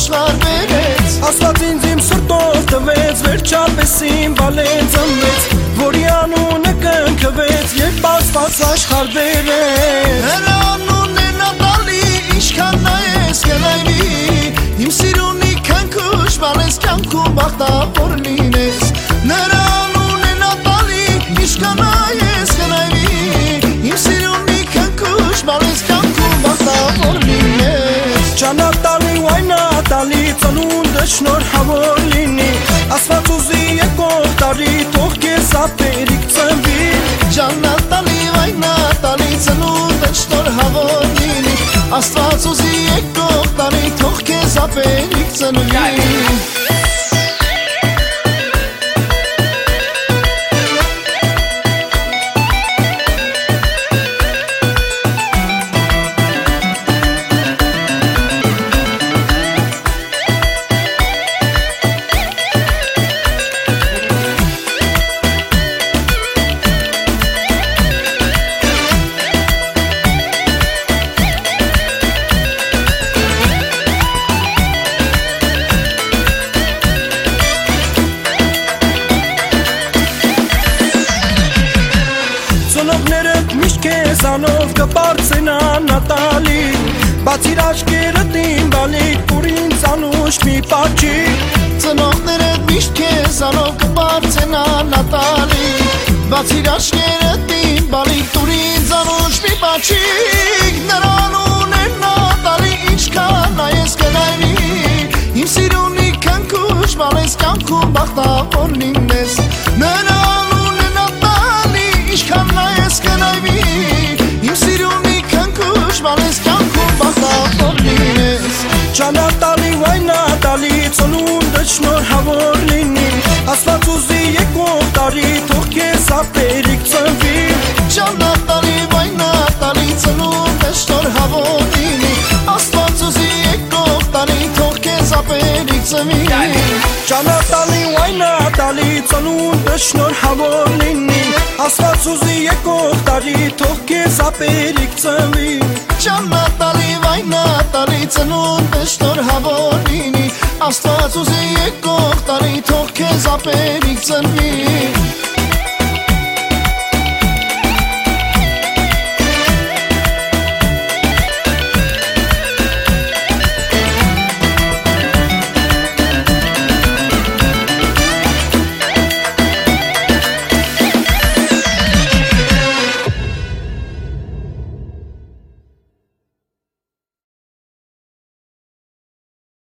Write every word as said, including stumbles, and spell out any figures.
աշխարհ բերեց Աստված ինձ իմ սրտով տվեց վերջապես իմ բալեն ծնվեց Որի անունը կնքվեց երբ Աստված աշխարհ բերեց Նրա անունն է Նատալի ինչքան նայես կնայվի Իմ սիրունի քնքուշ բալես կյանքում բախտավոր լինես Նրա անունն է Նատալի ինչքան նայես կնայվի Իմ սիրունի քնքուշ բալես կյանքում բախտավոր լինես Ճանատալի ու այն Նատալի ծնունդը շնորհավոր լինի Աստված ուզի եկող տարի թող քեզ ապերիկ ծնվի Ճանատալի ու այն Նատալի ծնունդը շնորհավոր լինի Աստված ուզի եկող տարի թող քեզ ապերիկ ծնվի Ծնողներդ միշտ քեզանով կբարձենա Նատալի Բացիր աչքերդ իմ բալիկ որ ինձ անուշ մի պաչի Ծնողներդ միշտ քեզանով կբարձենա Նատալի Բացիր աչքերդ իմ բալիկ որ ինձ անուշ մի պաչիկ Նրա անունն է Նատալի ինչքան նայես կնայվի Իմ սիրունի քնքուշ բալես կյանքում բախտավոր լինես Նրա անունն է Նատալի ինչքան նայես կնայվի Իմ սիրունի քնքուշ բալես կյանքում բախտավոր լինես Ճանատալի ու այն Նատալի ծնունդը շնորհավոր լինի Աստված ուզի եկող տարի թող քեզ ապերիկ ծնվի Ճանատալի ու այն Նատալի ծնունդը շնորհավոր լինի Աստված ուզի եկող տարի թող քեզ ապերիկ ծնվի Ճանատալի ու այն Նատալի ծնունդը շնորհավոր լինի Աստված ուզի եկող տարի թող քեզ ապերիկ ծնվի Ճանատալի ու այն Նատալի ծնունդը շնորհավոր լինի Աստված ուզի եկող տարի թող քեզ ապերիկ ծնվի